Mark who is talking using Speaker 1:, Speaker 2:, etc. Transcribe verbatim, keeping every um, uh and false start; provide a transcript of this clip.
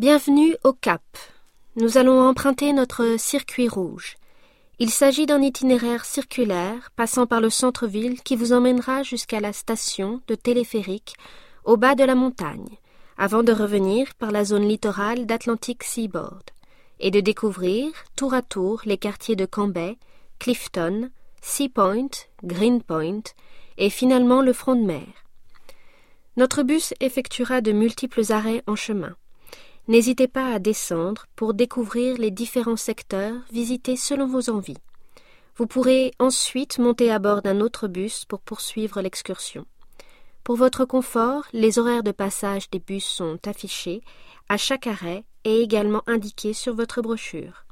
Speaker 1: Bienvenue au Cap. Nous allons emprunter notre circuit rouge. Il s'agit d'un itinéraire circulaire passant par le centre-ville qui vous emmènera jusqu'à la station de téléphérique au bas de la montagne, avant de revenir par la zone littorale d'Atlantic Seaboard et de découvrir tour à tour les quartiers de Cambay, Clifton, Sea Point, Greenpoint et finalement le front de mer. Notre bus effectuera de multiples arrêts en chemin. N'hésitez pas à descendre pour découvrir les différents secteurs visités selon vos envies. Vous pourrez ensuite monter à bord d'un autre bus pour poursuivre l'excursion. Pour votre confort, les horaires de passage des bus sont affichés à chaque arrêt et également indiqués sur votre brochure.